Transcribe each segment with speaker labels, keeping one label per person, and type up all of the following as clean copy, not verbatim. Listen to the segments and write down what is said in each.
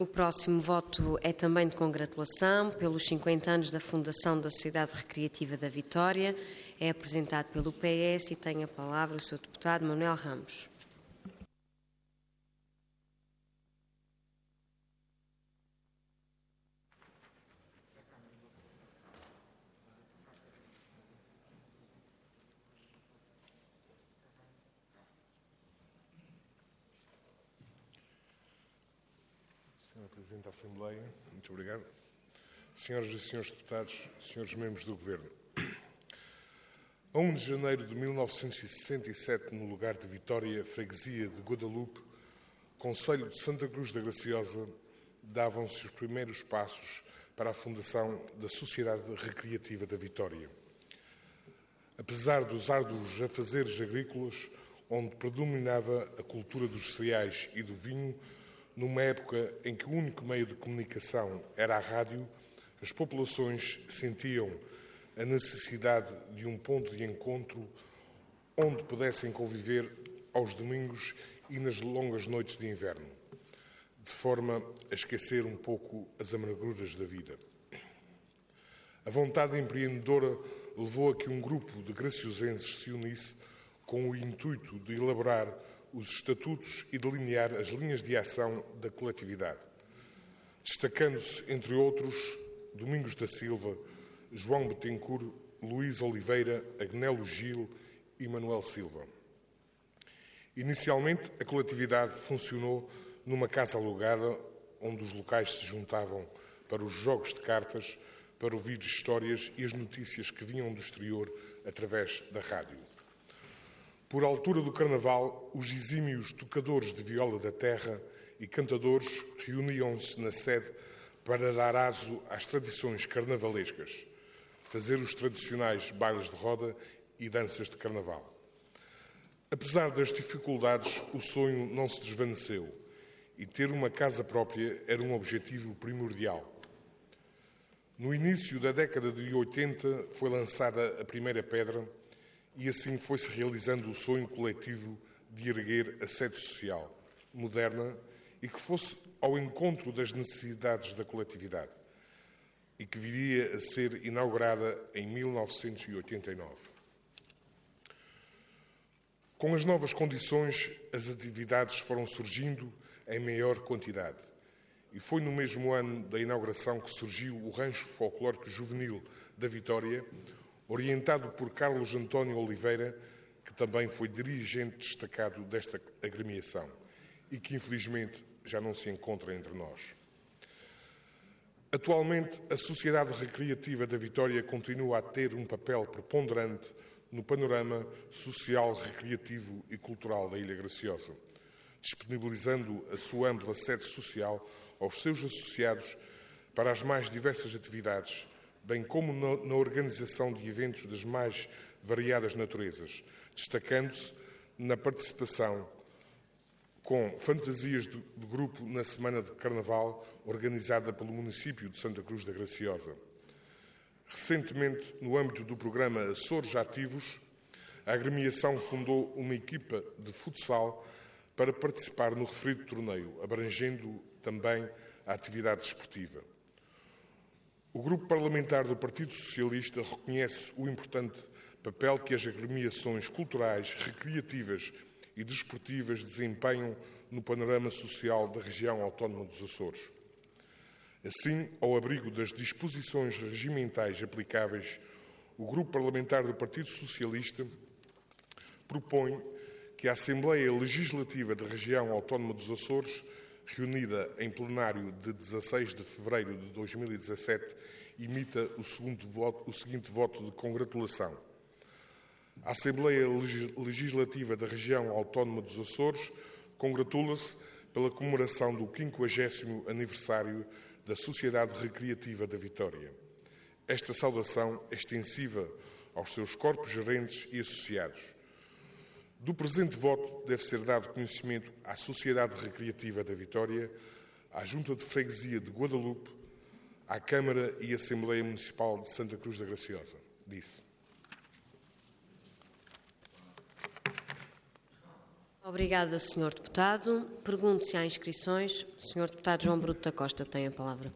Speaker 1: O próximo voto é também de congratulação pelos 50 anos da fundação da Sociedade Recreativa da Vitória. É apresentado pelo PS e tem a palavra o Sr. Deputado Manuel Ramos.
Speaker 2: Senhor Presidente da Assembleia, muito obrigado. Senhoras e senhores deputados, senhores membros do Governo. A 1 de janeiro de 1967, no lugar de Vitória, freguesia de Guadalupe, concelho de Santa Cruz da Graciosa, davam-se os primeiros passos para a fundação da Sociedade Recreativa da Vitória. Apesar dos árduos afazeres agrícolas, onde predominava a cultura dos cereais e do vinho, numa época em que o único meio de comunicação era a rádio, as populações sentiam a necessidade de um ponto de encontro onde pudessem conviver aos domingos e nas longas noites de inverno, de forma a esquecer um pouco as amarguras da vida. A vontade empreendedora levou a que um grupo de graciosenses se unisse com o intuito de elaborar os estatutos e delinear as linhas de ação da coletividade, destacando-se, entre outros, Domingos da Silva, João Betancourt, Luís Oliveira, Agnelo Gil e Manuel Silva. Inicialmente, a coletividade funcionou numa casa alugada, onde os locais se juntavam para os jogos de cartas, para ouvir histórias e as notícias que vinham do exterior através da rádio. Por altura do Carnaval, os exímios tocadores de viola da terra e cantadores reuniam-se na sede para dar aso às tradições carnavalescas, fazer os tradicionais bailes de roda e danças de carnaval. Apesar das dificuldades, o sonho não se desvaneceu e ter uma casa própria era um objetivo primordial. No início da década de 80 foi lançada a primeira pedra e assim foi-se realizando o sonho coletivo de erguer a sede social, moderna e que fosse ao encontro das necessidades da coletividade e que viria a ser inaugurada em 1989. Com as novas condições, as atividades foram surgindo em maior quantidade e foi no mesmo ano da inauguração que surgiu o Rancho Folclórico Juvenil da Vitória, orientado por Carlos António Oliveira, que também foi dirigente destacado desta agremiação e que, infelizmente, já não se encontra entre nós. Atualmente, a Sociedade Recreativa da Vitória continua a ter um papel preponderante no panorama social, recreativo e cultural da Ilha Graciosa, disponibilizando a sua ampla sede social aos seus associados para as mais diversas atividades, bem como na organização de eventos das mais variadas naturezas, destacando-se na participação com fantasias de grupo na Semana de Carnaval, organizada pelo município de Santa Cruz da Graciosa. Recentemente, no âmbito do programa Açores Ativos, a agremiação fundou uma equipa de futsal para participar no referido torneio, abrangendo também a atividade desportiva. O Grupo Parlamentar do Partido Socialista reconhece o importante papel que as agremiações culturais, recreativas e desportivas desempenham no panorama social da região autónoma dos Açores. Assim, ao abrigo das disposições regimentais aplicáveis, o Grupo Parlamentar do Partido Socialista propõe que a Assembleia Legislativa da região autónoma dos Açores, reunida em plenário de 16 de fevereiro de 2017, imita o seguinte voto de congratulação. A Assembleia Legislativa da região autónoma dos Açores congratula-se pela comemoração do 50º aniversário da Sociedade Recreativa da Vitória. Esta saudação é extensiva aos seus corpos gerentes e associados. Do presente voto deve ser dado conhecimento à Sociedade Recreativa da Vitória, à Junta de Freguesia de Guadalupe, à Câmara e Assembleia Municipal de Santa Cruz da Graciosa. Disse.
Speaker 1: Obrigada, Sr. Deputado. Pergunto se há inscrições. Sr. Deputado João Bruto da Costa tem a palavra.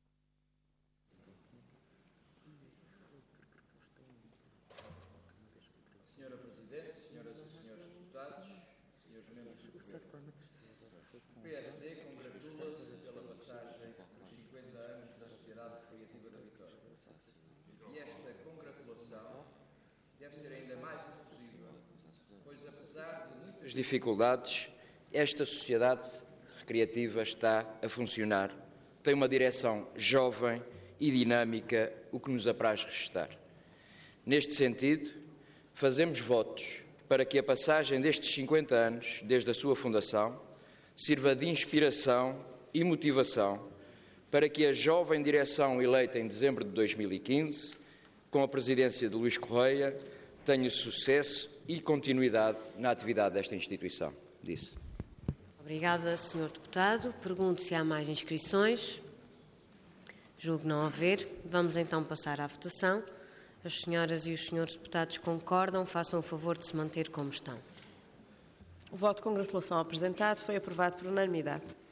Speaker 3: Senhora Presidente, senhoras e senhores deputados, senhores membros do Governo, o PSD congratula-se pela passagem dos 50 anos da Sociedade Recreativa da Vitória. E esta congratulação deve ser ainda mais exclusiva, pois apesar de muitas dificuldades, esta sociedade recreativa está a funcionar, tem uma direção jovem e dinâmica, o que nos apraz ressaltar. Neste sentido, fazemos votos para que a passagem destes 50 anos, desde a sua fundação, sirva de inspiração e motivação para que a jovem direção eleita em dezembro de 2015, com a presidência de Luís Correia, tenha sucesso e continuidade na atividade desta instituição. Disse.
Speaker 1: Obrigada, Sr. Deputado. Pergunto se há mais inscrições. Julgo não haver. Vamos então passar à votação. As senhoras e os senhores deputados concordam, façam o favor de se manter como estão.
Speaker 4: O voto de congratulação apresentado foi aprovado por unanimidade.